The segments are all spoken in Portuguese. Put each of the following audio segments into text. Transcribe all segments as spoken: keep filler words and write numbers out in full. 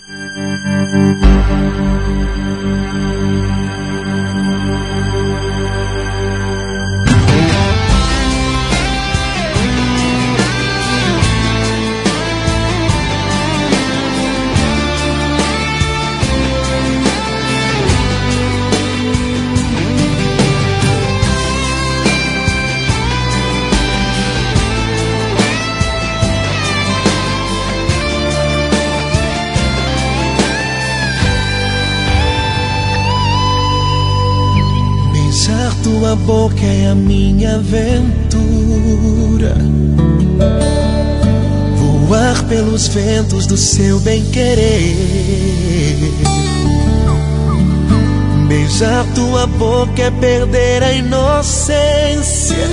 Tua boca é a minha aventura, voar pelos ventos do seu bem-querer. Beijar tua boca é perder a inocência.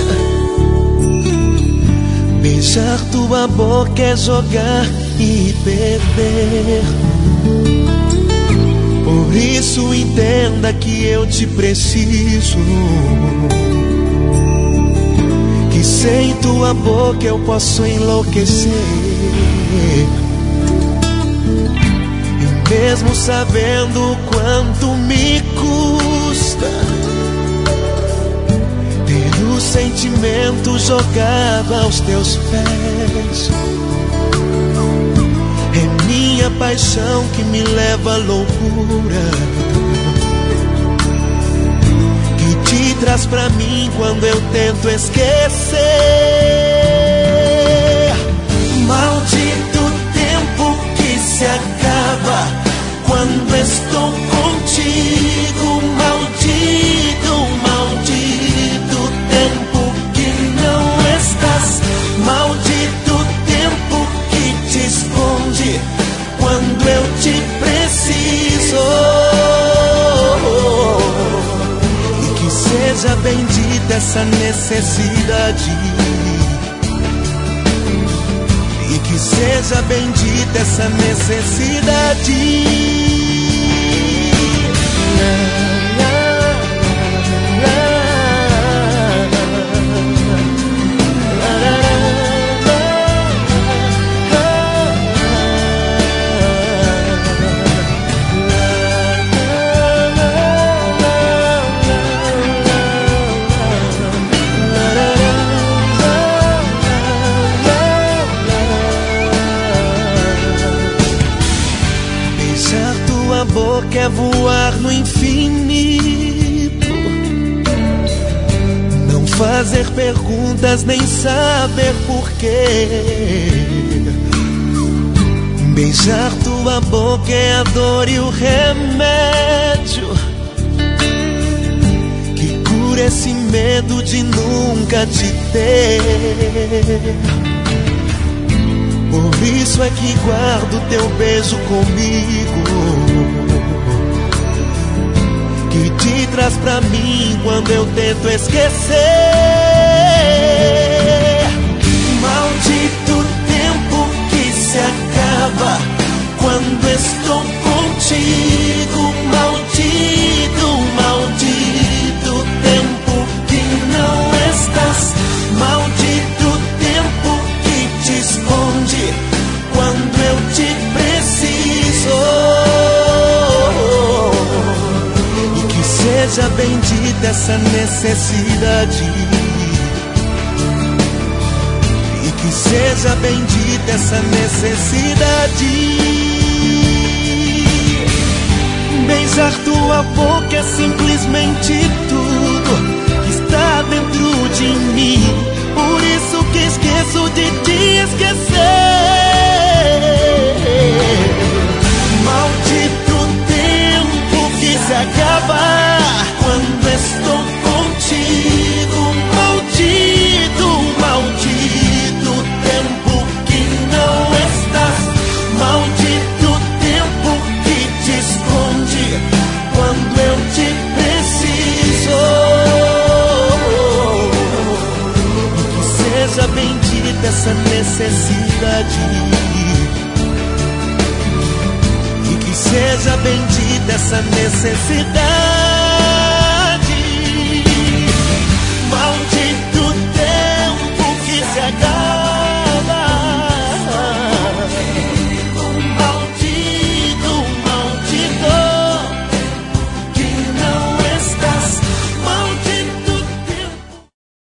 Beijar tua boca é jogar e perder. Por isso entenda que eu te preciso, que sem tua boca eu posso enlouquecer. E mesmo sabendo quanto me custa ter o sentimento jogado aos teus pés, é minha paixão que me leva à loucura, que te traz pra mim quando eu tento esquecer. Maldito tempo que se acaba quando estou contigo. Maldito, maldito tempo que não estás. Maldito tempo que te esconde quando eu te preciso. E que seja bendita essa necessidade, e que seja bendita essa necessidade. Quer voar no infinito, não fazer perguntas nem saber porquê. Beijar tua boca é a dor e o remédio que cura esse medo de nunca te ter. Por isso é que guardo teu beijo comigo, que te traz pra mim quando eu tento esquecer. Maldito tempo que se acaba quando estou contigo. Maldito, maldito tempo que não estás. Maldito tempo que te esconde quando eu te preciso. Seja bendita essa necessidade, e que seja bendita essa necessidade. Beijar tua boca é simplesmente tudo que está dentro de mim. Por isso que esqueço de te esquecer. Maldito tempo que se acaba quando estou contigo. Maldito, maldito tempo que não estás. Maldito tempo que te esconde quando eu te preciso. E que seja bendita essa necessidade, e que seja bendita essa necessidade.